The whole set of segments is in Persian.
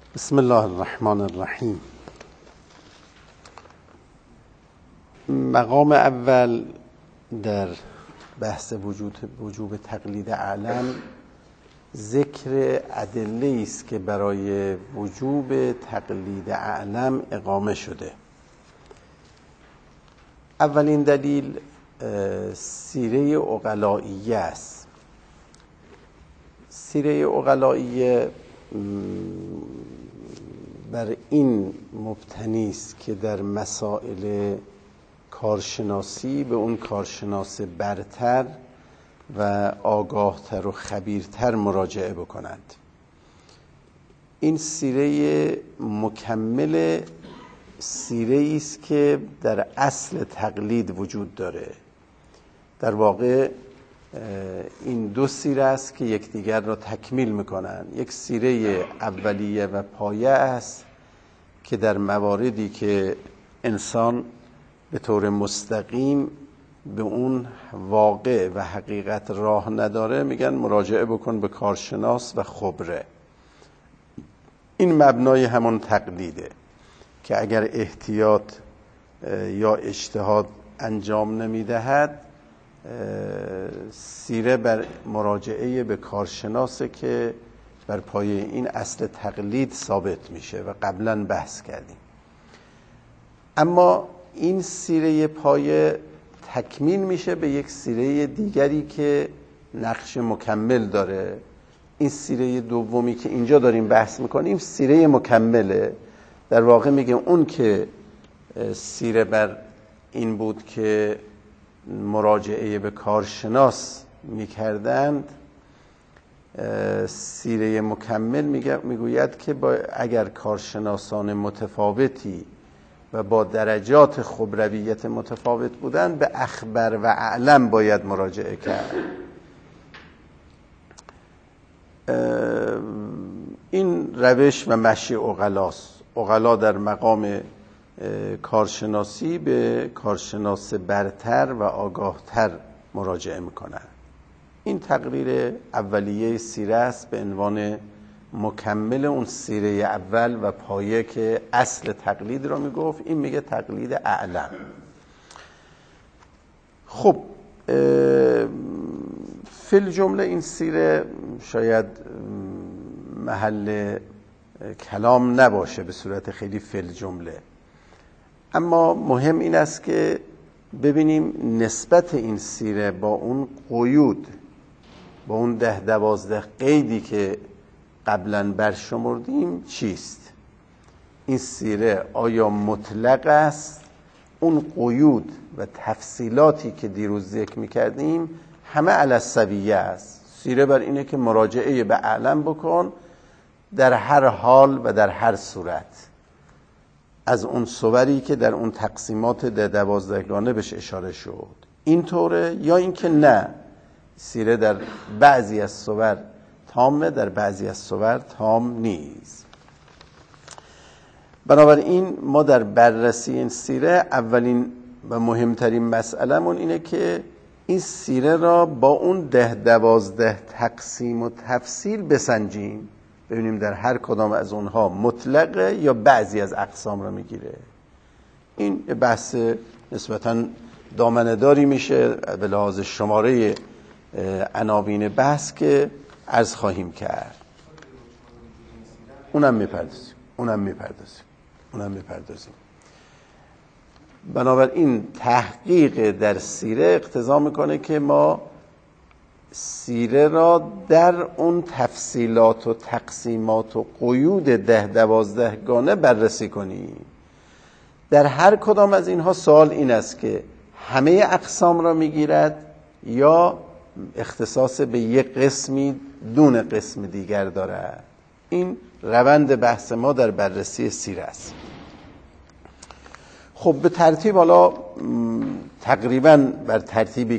بسم الله الرحمن الرحیم. مقام اول در بحث وجوب تقلید اعلم ذکر ادله است که برای وجوب تقلید اعلم اقامه شده. اولین دلیل سیره عقلائیه است. سیره عقلائیه بر این مبتنی است که در مسائل کارشناسی به اون کارشناس برتر و آگاهتر و خبیرتر مراجعه بکنند. این سیره مکمل سیره است که در اصل تقلید وجود داره. در واقع این دو سیره است که یکدیگر را تکمیل میکنن. یک سیره اولیه و پایه است که در مواردی که انسان به طور مستقیم به اون واقع و حقیقت راه نداره میگن مراجعه بکن به کارشناس و خبره. این مبنای همون تقلیده که اگر احتیاط یا اجتهاد انجام نمیدهد سیره بر مراجعه به کارشناسه که بر پایه این اصل تقلید ثابت میشه و قبلا بحث کردیم. اما این سیره پایه تکمیل میشه به یک سیره دیگری که نقش مکمل داره. این سیره دومی که اینجا داریم بحث میکنیم سیره مکمله. در واقع میگه اون که سیره بر این بود که مراجعه به کارشناس میکردند، سیره مکمل میگوید که اگر کارشناسان متفاوتی و با درجات خبرویت متفاوت بودند به اخبر و اعلم باید مراجعه کرد. این روش و مشی عقلاست. عقلا در مقام کارشناسی به کارشناس برتر و آگاهتر مراجعه میکنن. این تقریر اولیه سیره است به عنوان مکمل اون سیره اول و پایه که اصل تقلید را میگفت. این میگه تقلید اعلم. خب فی الجمله این سیره شاید محل کلام نباشه به صورت خیلی فی الجمله، اما مهم این است که ببینیم نسبت این سیره با اون قیود، با اون 10-12 قیدی که قبلا برشمردیم چیست. این سیره آیا مطلق است؟ اون قیود و تفصیلاتی که دیروز ذکر می‌کردیم همه علی السویه است. سیره بر اینه که مراجعه به اعلم بکن در هر حال و در هر صورت، از اون صوری که در اون تقسیمات 12گانه بهش اشاره شد. این طوره یا اینکه نه، سیره در بعضی از صور تامه، در بعضی از صور تام نیست. بنابراین ما در بررسی این سیره اولین و مهمترین مسئله‌مون اینه که این سیره را با اون 10-12 تقسیم و تفصیل بسنجیم، ببینیم در هر کدام از اونها مطلقه یا بعضی از اقسام را میگیره. این بحث نسبتاً دامنه‌داری میشه به لحاظ شماره عناوین بحث که عرض خواهیم کرد. اونم میپردازیم. بنابراین تحقیق در سیره اقتضا میکنه که ما سیره را در اون تفصیلات و تقسیمات و قیود 10-12گانه بررسی کنیم. در هر کدام از اینها سوال این است که همه اقسام را میگیرد یا اختصاص به یک قسمی دون قسم دیگر دارد. این روند بحث ما در بررسی سیره است. خب به ترتیب حالا تقریبا بر ترتیبی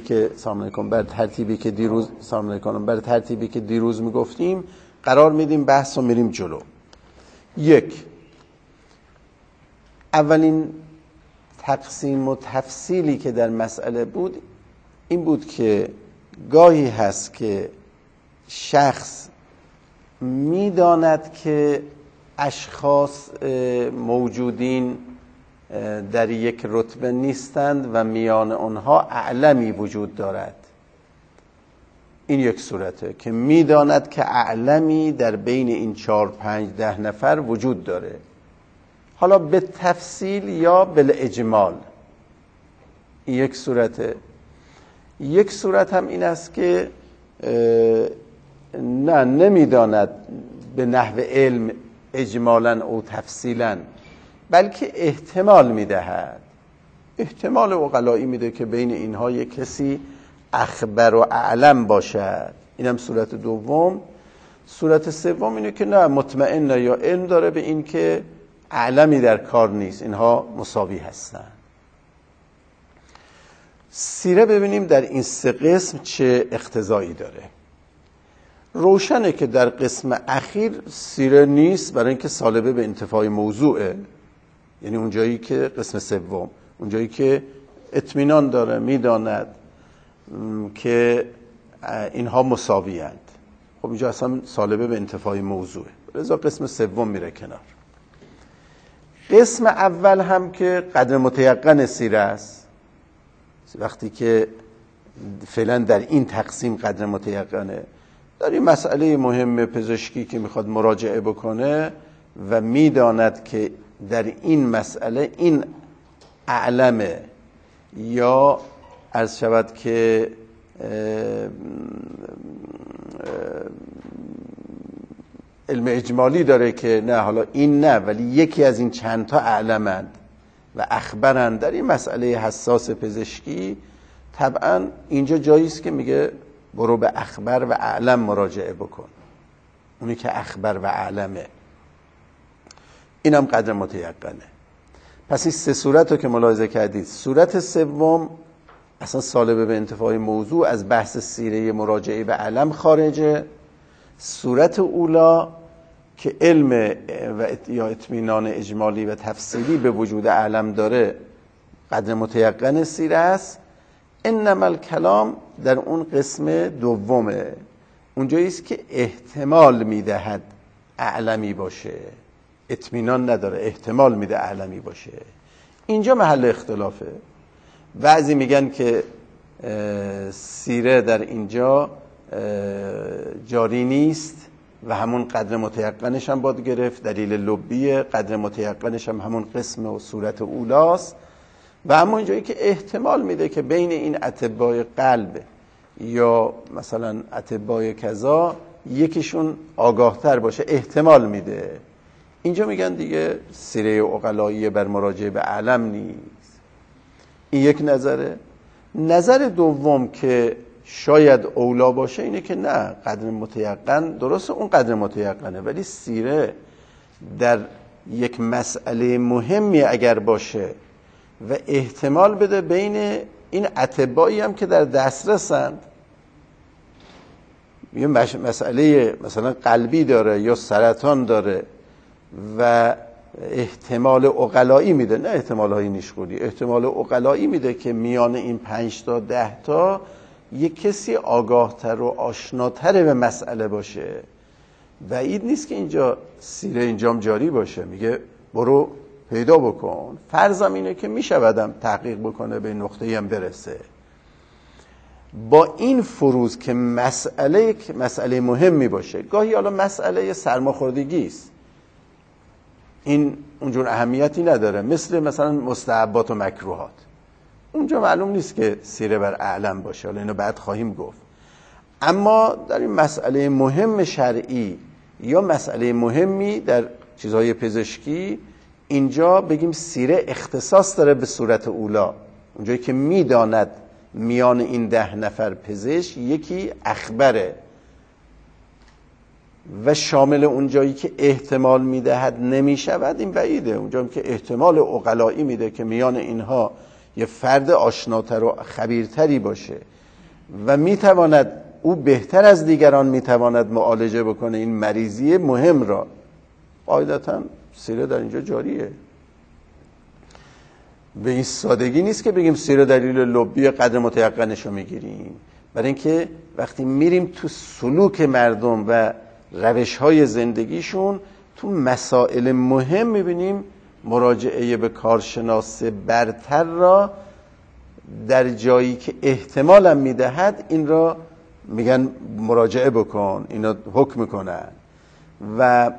که دیروز میگفتیم قرار میدیم بحث رو میریم جلو. یک، اولین تقسیم و تفصیلی که در مسئله بود این بود که گاهی هست که شخص میداند که اشخاص موجودین در یک رتبه نیستند و میان آنها اعلمی وجود دارد. این یک صورته که میداند که اعلمی در بین این 4 5 10 نفر وجود داره، حالا به تفصیل یا بالاجمال. این یک صورته. یک صورت هم این است که نمیداند به نحو علم اجمالا او تفصیلا، بلکه احتمال میدهد. احتمال عقلایی میده که بین اینها یک کسی اخبر و اعلم باشد. اینم صورت دوم. صورت سوم اینه که نه، مطمئن یا علم داره به این که اعلمی در کار نیست، اینها مساوی هستند. سیره ببینیم در این 3 قسم چه اقتضایی داره. روشنه که در قسم اخیر سیره نیست، برای اینکه سالبه به انتفاع موضوعه، یعنی اونجایی که قسم سوم، اونجایی که اطمینان داره، میداند که اینها مساوی هستند. خب اینجا اصلا سالبه به انتفاع موضوعه، لذا قسم سوم میره کنار. قسم اول هم که قدر متیقن سیره است، وقتی که فعلا در این تقسیم قدر متیقنه، در این مسئله مهم پزشکی که میخواد مراجعه بکنه و میداند که در این مسئله این اعلمه، یا عرض شود که علم اجمالی داره که نه، حالا این نه، ولی یکی از این چند تا اعلمند و اخبرند در این مسئله حساس پزشکی، طبعا اینجا جایی است که میگه برو به اخبر و اعلم مراجعه بکن، اونی که اخبر و اعلمه. اینم قدر متیقنه. پس این 3 صورت رو که ملاحظه کردید، صورت سوم اصلا سالبه به انتفاع موضوع، از بحث سیره مراجعه به اعلم خارجه. صورت اولا که علم یا اطمینان اجمالی و تفصیلی به وجود اعلم داره، قدر متیقن سیره است. انما الکلام در اون قسم دومه، اونجایی است که احتمال میدهد اعلمی باشه، اطمینان نداره، احتمال میده اعلمی باشه. اینجا محل اختلافه. بعضی میگن که سیره در اینجا جاری نیست و همون قدر متیقنش هم باید گرفت، دلیل لبیه، قدر متیقنش هم همون قسم و صورت اولاست. و اما اینجایی که احتمال میده که بین این اطبای قلب یا مثلا اطبای کذا یکیشون آگاهتر باشه، احتمال میده، اینجا میگن دیگه سیره عقلایی بر مراجعه به اعلم نیست. این یک نظره. نظر دوم که شاید اولا باشه اینه که نه، قدر متیقن درسته، اون قدر متیقنه، ولی سیره در یک مسئله مهمی اگر باشه و احتمال بده بین این اطبایی هم که در دسترسند، یه مسئله مثلا قلبی داره یا سرطان داره و احتمال عقلایی میده، نه احتمال های نیشگونی، احتمال عقلایی میده که میان این 5 تا 10 تا یک کسی آگاهتر و آشناتر به مسئله باشه. بعید نیست که اینجا سیره اینجام جاری باشه، میگه برو پیدا بکن. فرضم اینه که میشودم تحقیق بکنه، به نقطه‌ای هم برسه. با این فروض که مسئله مهمی باشه، گاهی حالا مسئله سرماخوردگی است، این اونجور اهمیتی نداره، مثلا مستحبات و مکروهات، اونجا معلوم نیست که سیره بر اعلم باشه، حالا اینو بعد خواهیم گفت. اما در این مسئله مهم شرعی یا مسئله مهمی در چیزهای پزشکی، اینجا بگیم سیره اختصاص داره به صورت اولا، اونجایی که میداند میان این 10 نفر پزشک یکی اخبره، و شامل اونجایی که احتمال میدهد نمیشود، این بعیده. اونجایی که احتمال عقلایی میده که میان اینها یه فرد آشناتر و خبیرتری باشه و میتواند او بهتر از دیگران میتواند معالجه بکنه این مریضی مهم را، قاعدتا سیره در اینجا جاریه. به این سادگی نیست که بگیم سیره دلیل لبی قدر متیقنش رو میگیریم، برای اینکه وقتی میریم تو سلوک مردم و روش‌های زندگیشون تو مسائل مهم میبینیم مراجعه به کارشناس برتر را در جایی که احتمالم میدهد این را میگن مراجعه بکن، اینا حکم میکنن و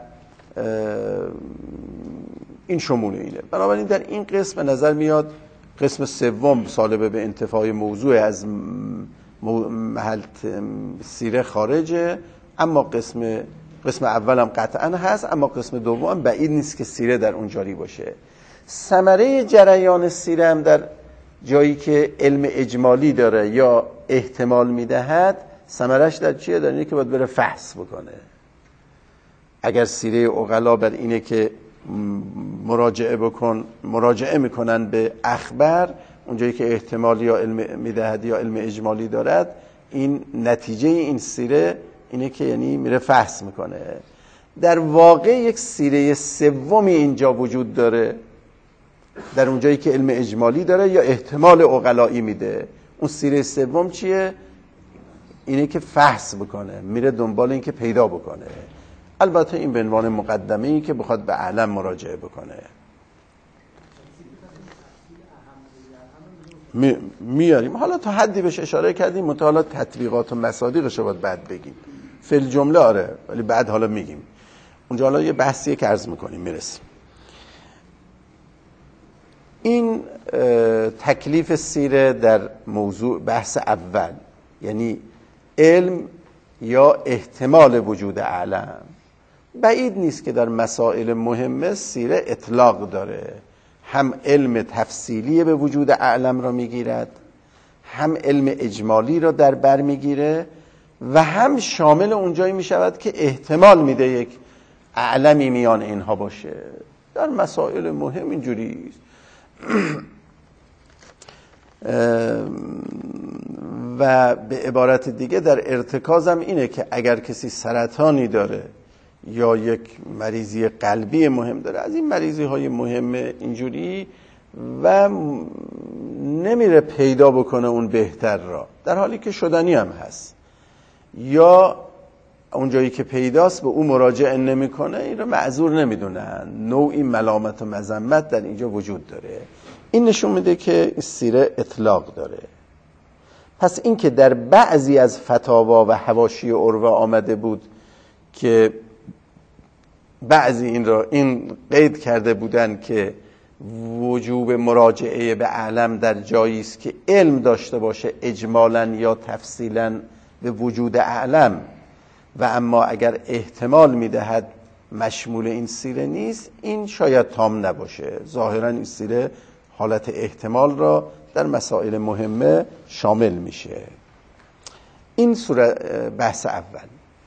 این شمول اینه. بنابراین در این قسم به نظر میاد قسم سوم سالبه به انتفاع موضوع از محل سیره خارجه، اما قسم اولم قطعا هست، اما قسم دوم بعید نیست که سیره در اون جاری باشه. ثمره جریان سیره هم در جایی که علم اجمالی داره یا احتمال میدهد، ثمرش در چیه؟ در اینه که باید بره فحص بکنه. اگر سیره عقلا بر اینه که مراجعه میکنن به اخبار، اونجایی که احتمال یا علم میدهد یا علم اجمالی دارد، این نتیجه این سیره اینه که یعنی میره فحص میکنه. در واقع یک سیره سومی اینجا وجود داره، در اونجایی که علم اجمالی داره یا احتمال عقلایی میده. اون سیره سوم چیه؟ اینه که فحص بکنه، میره دنبال این که پیدا بکنه. البته این به عنوان مقدمه ای که بخواد به اعلم مراجعه بکنه. میاریم حالا تا حدی بهش اشاره کردیم، حالا تطبیقات و مصادیقش رو باید بعد بگیم. فل جمله آره، ولی بعد حالا میگیم. اونجا حالا یه بحثیه که عرض میکنیم میرسیم. این تکلیف سیره در موضوع بحث اول، یعنی علم یا احتمال وجود اعلم. بعید نیست که در مسائل مهمه سیره اطلاق داره، هم علم تفصیلی به وجود اعلم را میگیرد، هم علم اجمالی را در بر میگیره و هم شامل اونجایی میشود که احتمال میده یک اعلمی میان اینها باشه. در مسائل مهم اینجوری است. و به عبارت دیگه در ارتکازم اینه که اگر کسی سرطانی داره یا یک مریضی قلبی مهم داره، از این مریضی های مهم اینجوری و نمیره پیدا بکنه اون بهتر را، در حالی که شدنی هم هست، یا اونجایی که پیداست به اون مراجعه نمیکنه، این رو معذور نمیدونن. نوعی ملامت و مذمت در اینجا وجود داره. این نشون میده که سیره اطلاق داره. پس این که در بعضی از فتاوا و حواشی عروه آمده بود که بعضی این قید کرده بودن که وجوب مراجعه به اعلم در جایی است که علم داشته باشه اجمالاً یا تفصیلاً به وجود اعلم، و اما اگر احتمال میدهد مشمول این سیره نیست، این شاید تام نباشه. ظاهراً این سیره حالت احتمال را در مسائل مهمه شامل میشه. این بحث اول.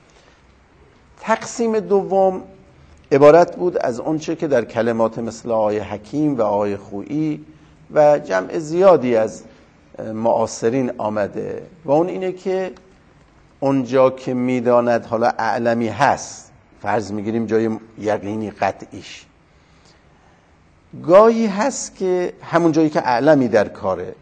تقسیم دوم عبارت بود از اونچه که در کلمات مثل آقای حکیم و آقای خویی و جمع زیادی از معاصرین آمده، و اون اینه که اونجا که میداند حالا اعلمی هست، فرض میگیریم جای یقینی قطعیش، گاهی هست که همون جایی که اعلمی در کاره،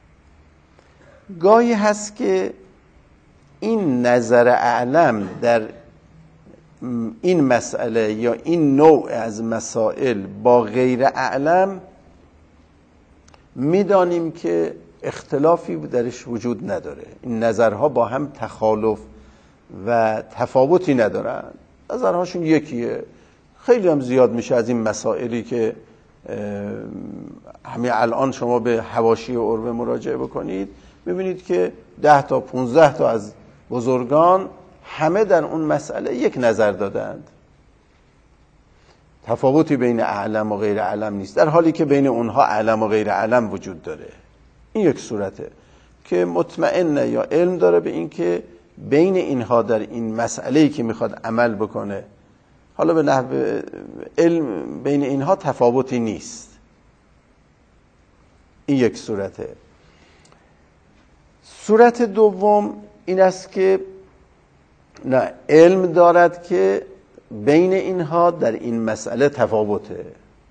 گاهی هست که این نظر اعلم در این مسئله یا این نوع از مسائل با غیر اعلم میدانیم که اختلافی درش وجود نداره، این نظرها با هم تخالف و تفاوتی ندارن، نظرهاشون یکیه. خیلی هم زیاد میشه از این مسائلی که همین الان شما به حواشی عروه مراجعه بکنید، ببینید که 10 تا 15 تا از بزرگان همه در اون مسئله یک نظر دادند. تفاوتی بین اعلم و غیر اعلم نیست، در حالی که بین اونها اعلم و غیر اعلم وجود داره. این یک صورته که مطمئن یا علم داره به این که بین اینها در این مسئله‌ای که میخواد عمل بکنه، حالا به نحو علم بین اینها تفاوتی نیست. این یک صورته. صورت دوم این است که نه، علم دارد که بین اینها در این مسئله تفاوته.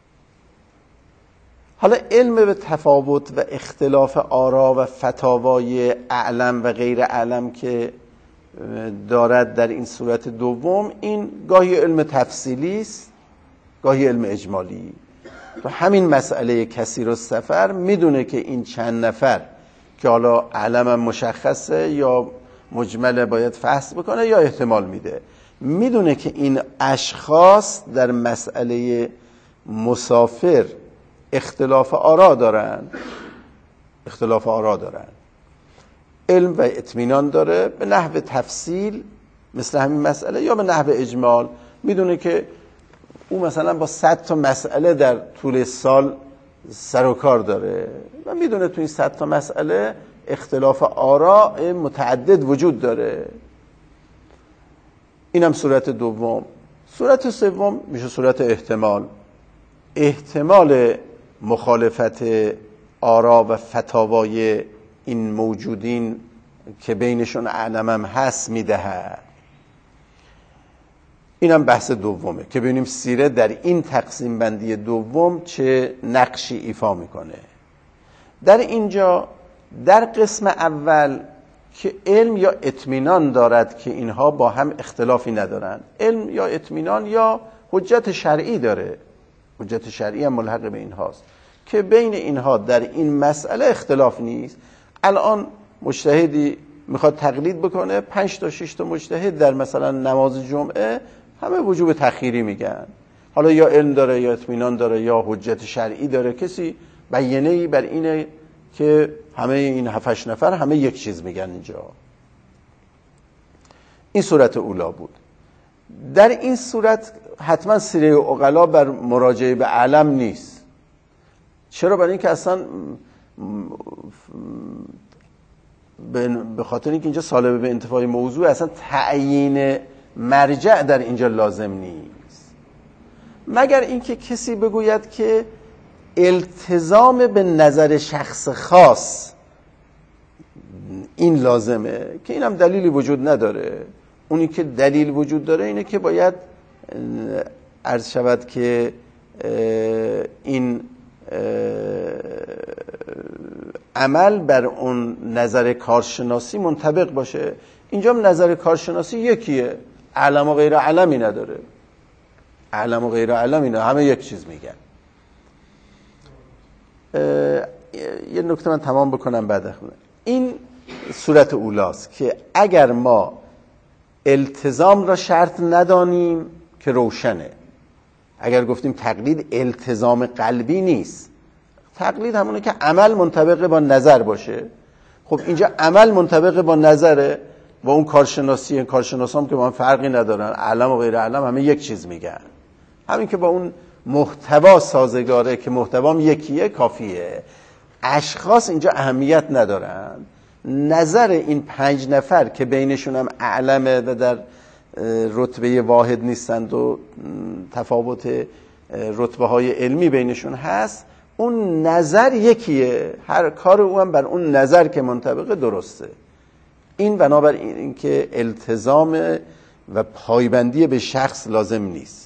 حالا علم به تفاوت و اختلاف آرا و فتاوای اعلم و غیر اعلم که دارد در این صورت دوم، این گاهی علم تفصیلی است گاهی علم اجمالی. تو همین مسئله کثیر السفر میدونه که این چند نفر که حالا علم مشخصه یا مجمل باید فحص بکنه یا احتمال میده، میدونه که این اشخاص در مسئله مسافر اختلاف آرا دارن، علم و اطمینان داره به نحو تفصیل مثل همین مسئله یا به نحو اجمال. میدونه که او مثلا با 100 تا مسئله در طول سال سر و کار داره و میدونه تو این 100 تا مسئله اختلاف آراء متعدد وجود داره. اینم صورت دوم. صورت سوم میشه صورت احتمال مخالفت آراء و فتاوای این موجودین که بینشون علمم هست میدهد. اینم بحث دومه که ببینیم سیره در این تقسیم بندی دوم چه نقشی ایفا میکنه. در اینجا در قسم اول که علم یا اطمینان دارد که اینها با هم اختلافی ندارند، علم یا اطمینان یا حجت شرعی داره، حجت شرعی هم ملحق به اینهاست که بین اینها در این مسئله اختلاف نیست. الان مجتهدی میخواد تقلید بکنه، 5 تا 6 تا مجتهد در مثلا نماز جمعه همه وجوب تخیری میگن، حالا یا علم داره یا اطمینان داره یا حجت شرعی داره، کسی بیانه‌ای بر اینه که همه این 7-8 نفر همه یک چیز میگن اینجا. این صورت اولا بود. در این صورت حتما سیره عقلا بر مراجعه به علم نیست. چرا؟ برای اینکه اصلا به خاطر اینکه اینجا سالبه به انتفاع موضوع، اصلا تعیین مرجع در اینجا لازم نیست، مگر اینکه کسی بگوید که التزام به نظر شخص خاص این لازمه، که اینم دلیلی وجود نداره. اونی که دلیل وجود داره اینه که باید عرض شود که این عمل بر اون نظر کارشناسی منطبق باشه. اینجا نظر کارشناسی یکیه، علم و غیر علمی نداره، علم و غیر علمی نداره، همه یک چیز میگن. یه نکته من تمام بکنم بعد خونه. این صورت اولاست که اگر ما التزام را شرط ندانیم که روشنه. اگر گفتیم تقلید التزام قلبی نیست، تقلید همونه که عمل منطبق با نظر باشه. خب اینجا عمل منطبق با نظره و اون کارشناسی، این کارشناسام که با هم فرقی ندارن، علم و غیر علم همه یک چیز میگن، همین که با اون محتوا سازگاره که محتوام یکیه کافیه. اشخاص اینجا اهمیت ندارن. نظر این 5 نفر که بینشون هم اعلمه و در رتبه واحد نیستند و تفاوت رتبه های علمی بینشون هست، اون نظر یکیه، هر کار او هم بر اون نظر که منطبقه درسته. این بنابر این که التزام و پایبندی به شخص لازم نیست.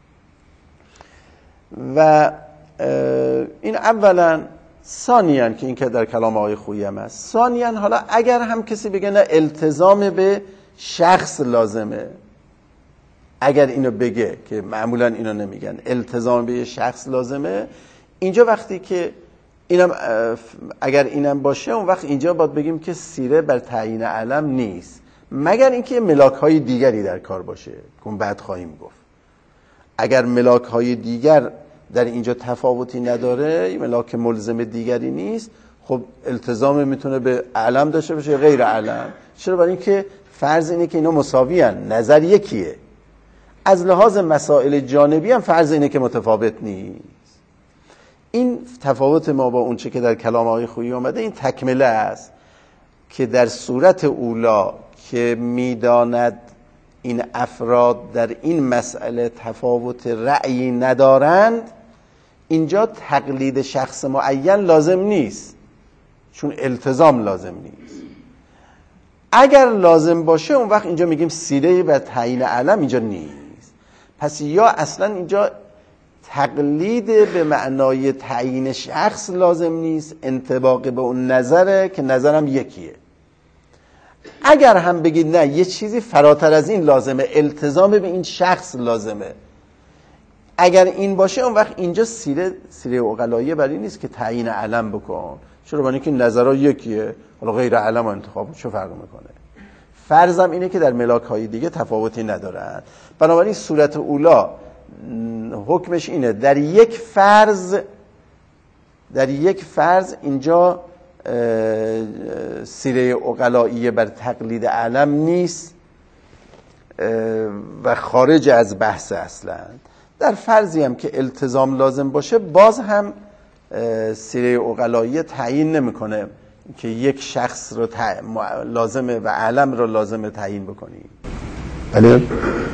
و این اولا. ثانیاً که این که در کلام آقای خویی هم هست، ثانیاً حالا اگر هم کسی بگه نه التزام به شخص لازمه، اگر اینو بگه که معمولاً اینو نمیگن التزام به شخص لازمه، اینجا وقتی که اینم اگر اینم باشه اون وقت اینجا باید بگیم که سیره بر تعیین علم نیست، مگر اینکه ملاک های دیگری در کار باشه که اون بعد خواهیم گفت. اگر ملاک های دیگر در اینجا تفاوتی نداره، ملاک ملزم دیگری نیست، خب التزام میتونه به علم داشته باشه غیر علم. چرا؟ برای اینکه فرض اینه که اینا مساوی هن، نظر یکیه. از لحاظ مسائل جانبی هم فرض اینه که متفاوت نیست. این تفاوت ما با اون چه که در کلام آقای خویی اومده این تکمله است که در صورت اولا که میداند این افراد در این مسئله تفاوت رأیی ندارند، اینجا تقلید شخص معین لازم نیست، چون التزام لازم نیست. اگر لازم باشه اون وقت اینجا میگیم سیره و تعیین علم اینجا نیست. پس یا اصلا اینجا تقلید به معنای تعیین شخص لازم نیست، انطباق به اون نظره که نظرم یکیه. اگر هم بگید نه یه چیزی فراتر از این لازمه، التزام به این شخص لازمه، اگر این باشه اون وقت اینجا سیره عقلاییه برای نیست که تعیین علم بکن. چرا؟ برای اینکه نظرها یکیه، حالا غیر علم انتخاب چه فرق میکنه؟ فرضم اینه که در ملاک‌های دیگه تفاوتی ندارن. بنابراین صورت اولا حکمش اینه در یک فرض اینجا سیره عقلاییه بر تقلید علم نیست و خارج از بحث اصلا. در فرضی هم که التزام لازم باشه باز هم سیره عقلاییه تعیین نمیکنه که یک شخص رو لازمه و علم رو لازمه تعیین بکنی. بله؟ این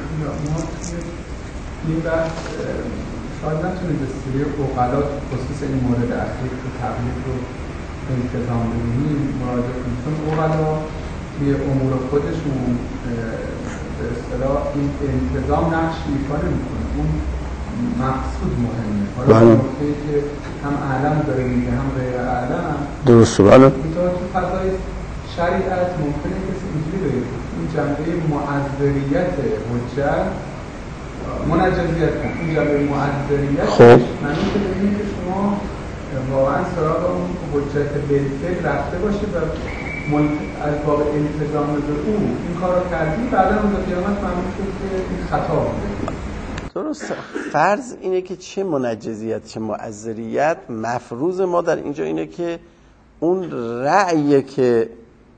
بحث شاید نتونید به سیره عقلا خصوص این مورد اخیر که تقلید رو التزام ببینیم مراجعه کنیم، چون عقلا توی امور خودشون به اصطلاح این التزام نقش ایفا نمی‌کنه، اون مقصود مهمه. حالا نکته‌ای که هم علم داره میگه هم غیر علم درسته. بله اینطور تو فضای شریعت ممکنه کسی اینجوری بگه این جنبه معذریت حجت منجزیت کن، این جنبه معذریت معنی که ببینید که شما واقعا سراغ اون حجت بالفعل رفته باشه و از باب التزام به او این کار رو کردی، بعدا اون به قیامت معلوم شد که این خطا بوده. درست. فرض اینه که چه منجزیت چه معذریت، مفروض ما در اینجا اینه که اون رأی که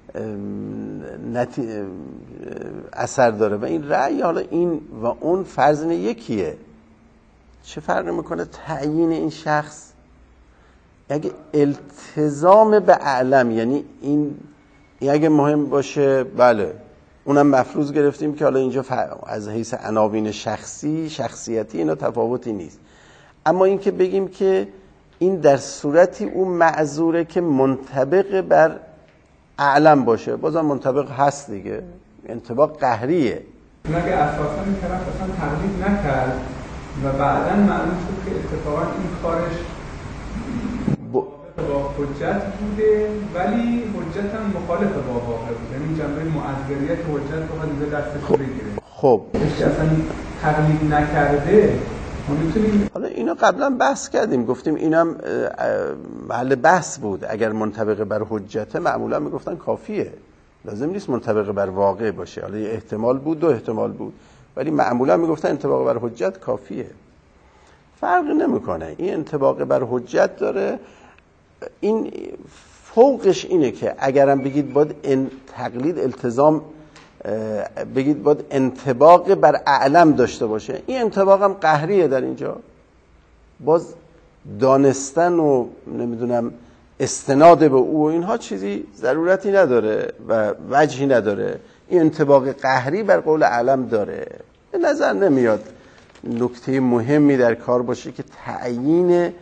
اثر داره و این رأی، حالا این و اون فرض یکیه، چه فرق میکنه تعیین این شخص؟ اگه التزام به علم یعنی این اگه مهم باشه بله اونم مفروض گرفتیم که حالا اینجا از حیث عناوین شخصیتی اینا تفاوتی نیست. اما این که بگیم که این در صورتی اون معذوره که منطبق بر علم باشه، بازم منطبق هست دیگه، انطباق قهریه. اگه اساسا این طرف اصلا تقلید نکرد و بعدا معلوم شد که اتفاقا این کارش با حجت بوده ولی حجت هم مخالف با واقع بود، یعنی جنبه معذریت حجت رو اینجا دستش بگیره. خب اصلا تقلید نکرده حالا اینو قبلا بحث کردیم، گفتیم اینم محل بحث بود. اگر منطبق بر حجته معمولا میگفتن کافیه، لازم نیست منطبق بر واقع باشه. حالا یه احتمال بود، دو احتمال بود، ولی معمولا میگفتن انطباق بر حجت کافیه. فرق نمیکنه، این انطباق بر حجت داره. این فوقش اینه که اگرم بگید باید تقلید التزام بگید باید انطباق بر اعلم داشته باشه، این انطباق هم قهریه. در اینجا باز دانستن و نمیدونم استناد به او و اینها چیزی ضرورتی نداره و وجهی نداره. این انطباق قهری بر قول اعلم داره. به نظر نمیاد نکته مهمی در کار باشه که تعیین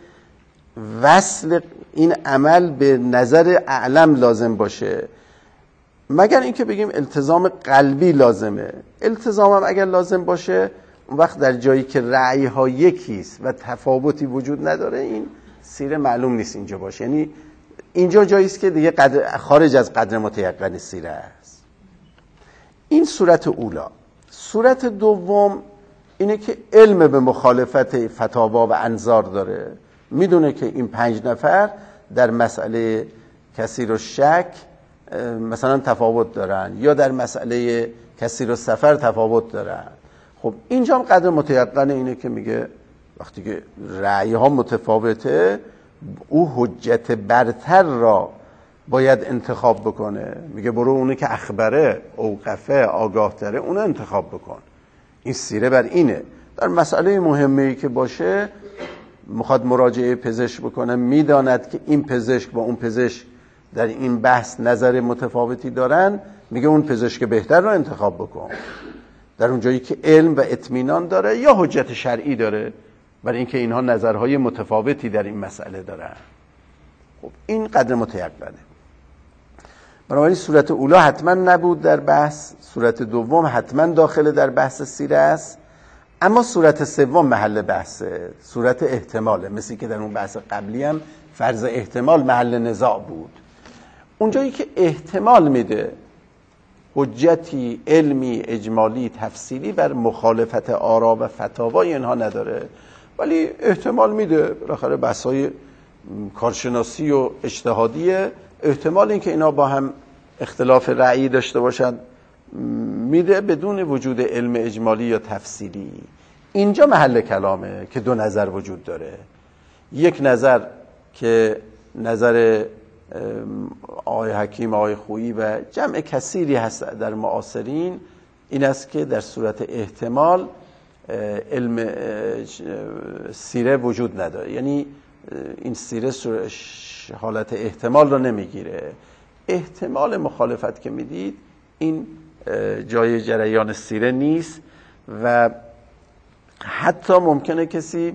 وصل این عمل به نظر اعلم لازم باشه، مگر اینکه بگیم التزام قلبی لازمه. التزام هم اگر لازم باشه اون وقت در جایی که رأی ها یکیست و تفاوتی وجود نداره این سیره معلوم نیست اینجا باشه، یعنی اینجا جاییست که دیگه خارج از قدر متیقن سیره است. این صورت اولا. صورت دوم اینه که علم به مخالفت فتاوا و انظار داره، میدونه که این 5 نفر در مسئله کثیر الشک مثلا تفاوت دارن یا در مسئله کثیر السفر تفاوت دارن. خب اینجا هم قدر متیقن اینه که میگه وقتی که رأی ها متفاوته او حجت برتر را باید انتخاب بکنه. میگه برو اونی که اخبره، اوقفه، آگاه تره اون انتخاب بکن. این سیره بر اینه. در مسئله مهمی که باشه میخواد مراجعه پزشک بکنه، میداند که این پزشک با اون پزشک در این بحث نظر متفاوتی دارن، میگه اون پزشک بهتر رو انتخاب بکن. در اون جایی که علم و اطمینان داره یا حجت شرعی داره برای اینکه اینها نظرهای متفاوتی در این مسئله دارن. خب این قدر متیقنه. بنابراین صورت اولا حتما نبود در بحث، صورت دوم حتما داخل در بحث سیره است، اما صورت سوم محل بحثه، صورت احتماله. مثل که در اون بحث قبلی هم فرض احتمال محل نزاع بود. اونجایی که احتمال میده حجتی علمی اجمالی تفصیلی بر مخالفت آرا و فتاوای اینها نداره، ولی احتمال میده بالاخره بحث‌های کارشناسی و اجتهادیه، احتمال اینکه اینا با هم اختلاف رأیی داشته باشن میده بدون وجود علم اجمالی یا تفصیلی. اینجا محل کلامه که دو نظر وجود داره. یک نظر که نظر آقای حکیم، آقای خویی و جمع کثیری هست در معاصرین، این است که در صورت احتمال علم سیره وجود نداره، یعنی این سیره حالت احتمال رو نمیگیره. احتمال مخالفت که میدید این جای جریان سیره نیست و حتی ممکنه کسی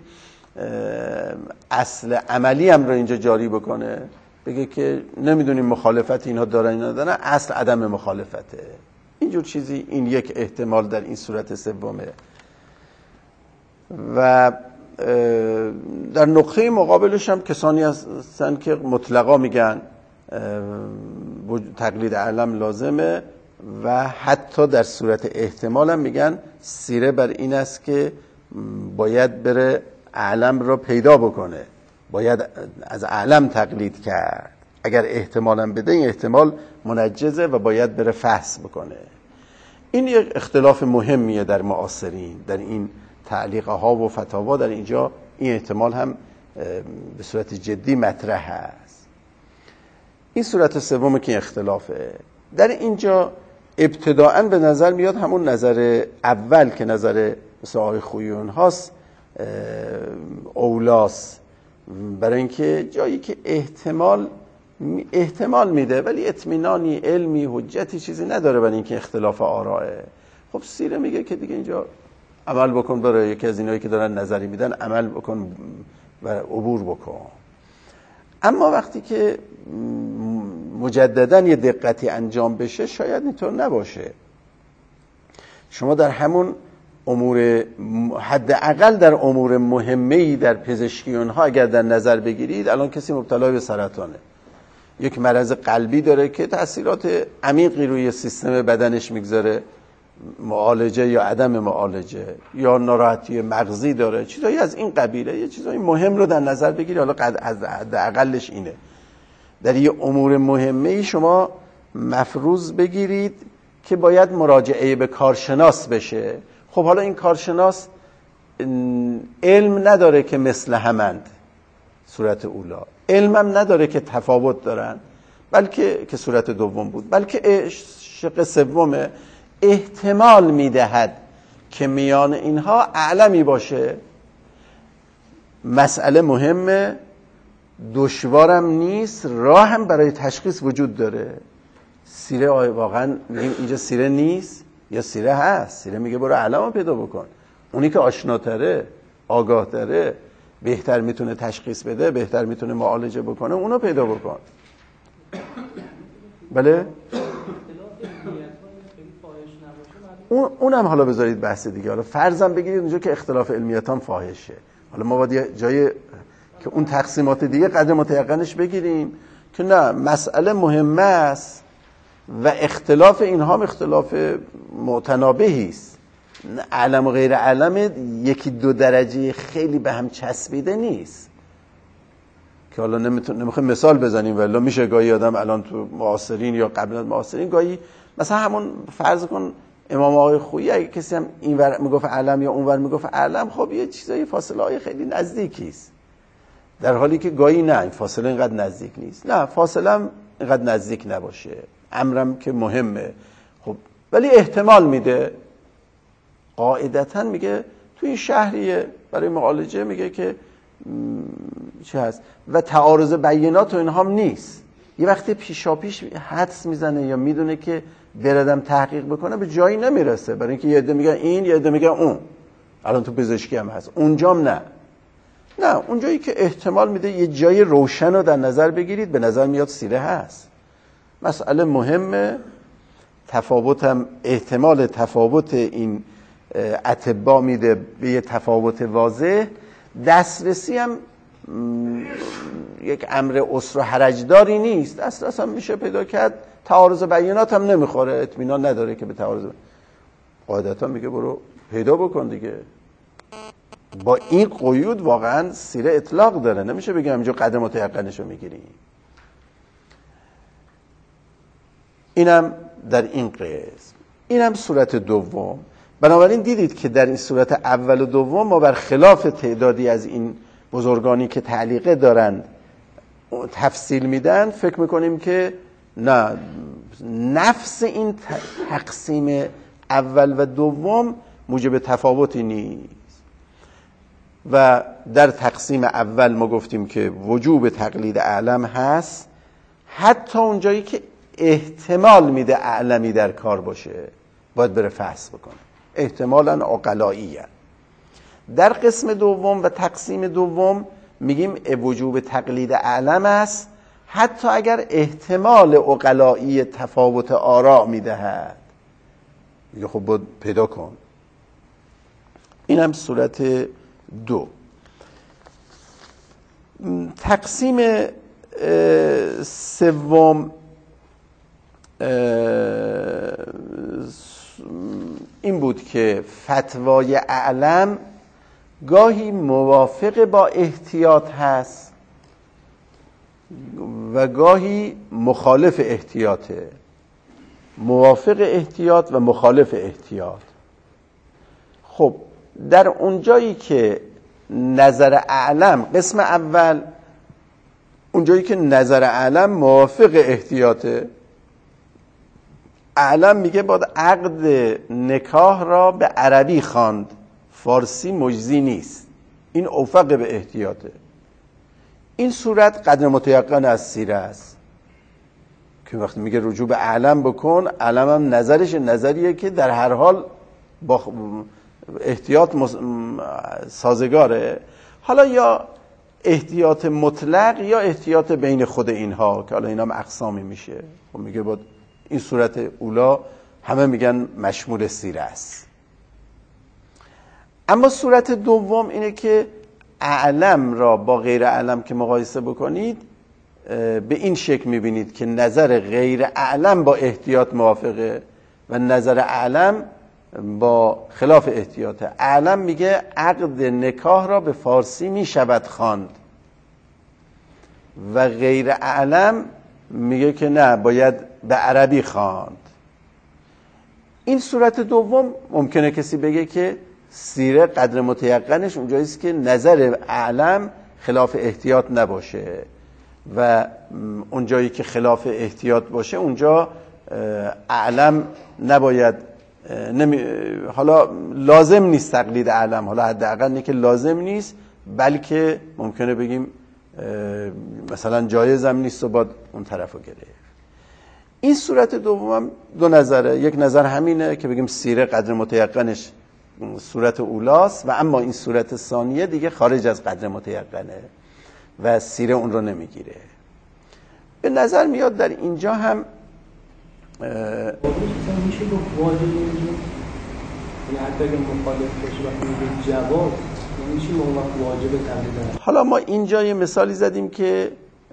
اصل عملی هم رو اینجا جاری بکنه، بگه که نمیدونیم مخالفت اینها دارن اینا دارن، اصل عدم مخالفته. اینجور چیزی، این یک احتمال در این صورت سومه. و در نقطه مقابلش هم کسانی هستن که مطلقا میگن تقلید علم لازمه و حتی در صورت احتمال هم میگن سیره بر این است که باید بره علم رو پیدا بکنه، باید از علم تقلید کرد. اگر احتمال هم بده این احتمال منجزه و باید بره فحص بکنه. این یک اختلاف مهمیه در معاصرین، در این تعلیقه ها و فتاوا در اینجا این احتمال هم به صورت جدی مطرح هست. این صورت سوم که اختلافه. در اینجا ابتداءً به نظر میاد همون نظر اول که نظر مثل آقای خویون هاست اولاس، برای اینکه جایی که احتمال میده ولی اطمینانی علمی حجتی چیزی نداره برای اینکه اختلاف آرائه. خب سیره میگه که دیگه اینجا عمل بکن، برای یکی از اینایی که دارن نظری میدن عمل بکن و عبور بکن. اما وقتی که مجدداً یه دقتی انجام بشه شاید اینطور نباشه. شما در همون امور حداقل در امور مهمه‌ای در پزشکی اونها اگر در نظر بگیرید، الان کسی مبتلا به سرطانه، یک مرض قلبی داره که تأثیرات عمیقی روی سیستم بدنش میگذاره، معالجه یا عدم معالجه، یا ناراحتی مغزی داره، چیزایی از این قبیله، یه چیزای مهم رو در نظر بگیرید. حالا حداقلش اینه در یه امور مهمه‌ای شما مفروض بگیرید که باید مراجعه به کارشناس بشه. خب حالا این کارشناس علم نداره که مثل همند، صورت اولا علمم نداره که تفاوت دارن، بلکه که صورت دوم بود، بلکه شق سوم احتمال میدهد که میان اینها اعلمی باشه. مسئله مهمه، دشوارم نیست، راه هم برای تشخیص وجود داره. سیره واقعا اینجا سیره نیست یا سیره هست؟ سیره میگه برو علامو پیدا بکن. اونی که آشناتره، آگاهتره، بهتر میتونه تشخیص بده، بهتر میتونه معالجه بکنه، اونو پیدا بکن. بله؟ اونم حالا بذارید بحث دیگه. حالا فرضاً بگیرید اونجا که اختلاف علمیت هم فاحشه. حالا ما باید جای که اون تقسیمات دیگه قدر متیقنش بگیریم که نه، مسئله مهمه است و اختلاف اینها هم اختلاف متنابهی است. علم و غیر علم یکی دو درجه خیلی به هم چسبیده نیست که حالا نمیخوایم مثال بزنیم، ولی میشه گاهی آدم الان تو معاصرین یا قبل از معاصرین گاهی مثلا همون فرض کن امام آقای خویی اگه کسی هم اینور میگفت علم یا اونور میگفت علم، خب یه چیزای فاصله های خیلی نزدیکی است، در حالی که گاهی نه، این فاصله اینقدر نزدیک نیست. نه، فاصله هم اینقدر نزدیک نباشه، امرم که مهمه. خب ولی احتمال میده. قاعدتاً میگه تو این شهریه برای معالجه میگه که چه هست و تعارض بینات و اینها هم نیست. یه وقتی پیشاپیش حدس میزنه یا میدونه که بردم تحقیق بکنه به جایی نمیرسه، برای اینکه یه عده میگن این، یه عده میگن اون. الان تو پزشکی هم هست، اونجام نه اونجایی که احتمال میده یه جای روشن رو در نظر بگیرید، به نظر میاد سیره هست. مسئله مهمه، تفاوتم احتمال تفاوت این اطباء میده به یه تفاوت واضح، دسترسی هم یک امر عسر و حرجداری نیست، اصلا میشه پیدا کرد، تعارض بیانات هم نمیخوره، اطمینان نداره که به تعارض قاعدتا میگه برو پیدا بکن دیگه. با این قیود واقعا سیره اطلاق داره، نمیشه بگم اینجا قدر متیقنشو میگیری. اینم در این قسم، اینم صورت دوم. بنابراین دیدید که در این صورت اول و دوم ما برخلاف تعدادی از این بزرگانی که تعلیقه دارند تفصیل میدن، فکر میکنیم که نه، نفس این تقسیم اول و دوم موجب تفاوتی نیست. و در تقسیم اول ما گفتیم که وجوب تقلید اعلم هست حتی اونجایی که احتمال میده اعلمی در کار باشه، باید بره فحص بکنه، احتمالاً عقلائیه. در قسم دوم و تقسیم دوم میگیم وجوب تقلید اعلم است حتی اگر احتمال عقلایی تفاوت آراء میدهد، میگه خب باید پیدا کن. اینم صورت دو. تقسیم سوم این بود که فتوای اعلم گاهی موافق با احتیاط هست و گاهی مخالف احتیاطه، موافق احتیاط و مخالف احتیاط. خب در اونجایی که نظر اعلم، قسم اول اونجایی که نظر اعلم موافق احتیاطه، اعلم میگه باید عقد نکاح را به عربی خواند، فارسی مجزی نیست، این اوفق به احتیاطه. این صورت قدر متیقن از سیره است که وقتی میگه رجوع به اعلم بکن، اعلم هم نظرش نظریه که در هر حال با احتیاط سازگاره. حالا یا احتیاط مطلق یا احتیاط بین خود اینها که حالا اینا هم اقسامی میشه. خب میگه باید این صورت اولا همه میگن مشمول سیره است. اما صورت دوم اینه که اعلم را با غیر اعلم که مقایسه بکنید، به این شکل میبینید که نظر غیر اعلم با احتیاط موافقه و نظر اعلم با خلاف احتیاطه. اعلم میگه عقد نکاح را به فارسی میشود خواند و غیر اعلم میگه که نه، باید به عربی خواند. این صورت دوم ممکنه کسی بگه که سیره قدر متیقنش اونجاییست که نظر اعلم خلاف احتیاط نباشه و اونجایی که خلاف احتیاط باشه اونجا اعلم نباید حالا لازم نیست تقلید اعلم، حالا حداقل اینه که لازم نیست، بلکه ممکنه بگیم مثلا جایز هم نیست و باید اون طرفو گرفت. این صورت دوم دو نظره، یک نظر همینه که بگیم سیره قدر متیقنش صورت اولاست و اما این صورت ثانیه دیگه خارج از قدر متیقنه و سیره اون رو نمیگیره. به نظر میاد در اینجا هم میشه گفت واجب نمیگیم، یعنی حتی اگه مخالف باشه وقتی میگه جواب میشه اون وقت واجب تقلید. حالا ما اینجا یه مثالی زدیم که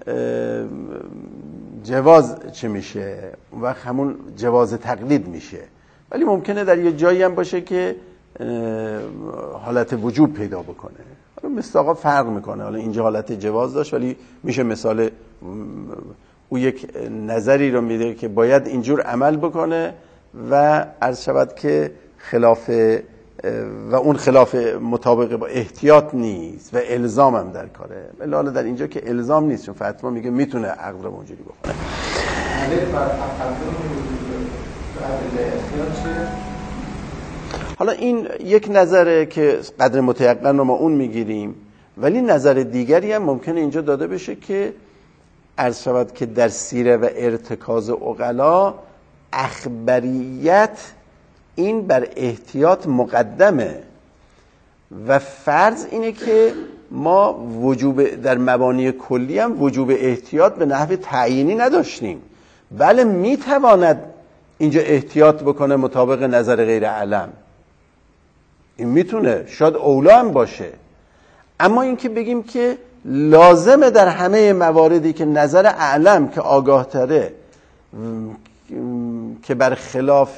جواز چه میشه، اون وقت همون جواز تقلید میشه، ولی ممکنه در یه جایی هم باشه که حالت وجوب پیدا بکنه. حالا مصداقا فرق میکنه، حالا اینجا حالت جواز داشت ولی میشه مثال او یک نظری رو میده که باید اینجور عمل بکنه و عرض شود که خلاف و اون خلاف مطابق با احتیاط نیست و الزام هم در کاره. ولی در اینجا که الزام نیست، چون فتوا میگه میتونه عقد رو اونجوری بکنه. حالا این یک نظره که قدر متیقن رو ما اون میگیریم، ولی نظر دیگری هم ممکنه اینجا داده بشه که عرض شود که در سیره و ارتکاز عقلا اخبریت این بر احتیاط مقدمه و فرض اینه که ما وجوب در مبانی کلی هم وجوب احتیاط به نحو تعیینی نداشتیم، بله میتواند اینجا احتیاط بکنه مطابق نظر غیر اعلم، این میتونه، شاید اولا هم باشه. اما این که بگیم که لازمه در همه مواردی که نظر اعلم که آگاه تره که برخلاف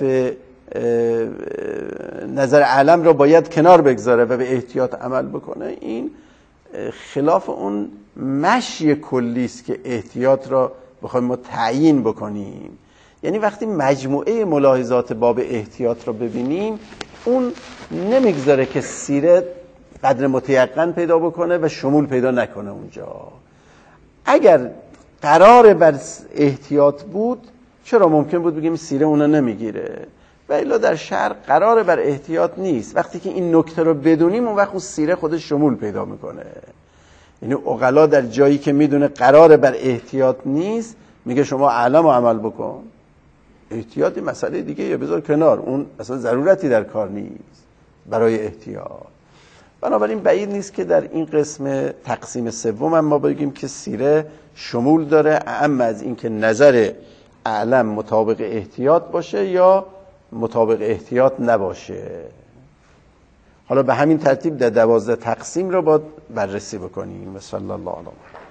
نظر اعلم را باید کنار بگذاره و به احتیاط عمل بکنه، این خلاف اون مشی کلی است که احتیاط را بخوایم ما تعیین بکنیم. یعنی وقتی مجموعه ملاحظات باب احتیاط را ببینیم، اون نمیگذاره که سیره قدر متیقن پیدا بکنه و شمول پیدا نکنه اونجا. اگر قرار بر احتیاط بود، چرا ممکن بود بگیم سیره اونا نمیگیره؟ و الا در شرع قرار بر احتیاط نیست. وقتی که این نکته رو بدونیم، اون وقت اون سیره خودش شمول پیدا میکنه. یعنی عقلا در جایی که میدونه قرار بر احتیاط نیست، میگه شما اعلم و عمل بکن، احتیاطی مسئله دیگه یا بذار کنار، اون اصلا ضرورتی در کار نیست برای احتیاط. بنابراین بعید نیست که در این قسم تقسیم سوم ما بگیم که سیره شمول داره، اعم از این که نظر اعلم مطابق احتیاط باشه یا مطابق احتیاط نباشه. حالا به همین ترتیب در 12 تقسیم رو باید بررسی بکنیم. و صلی الله علیه و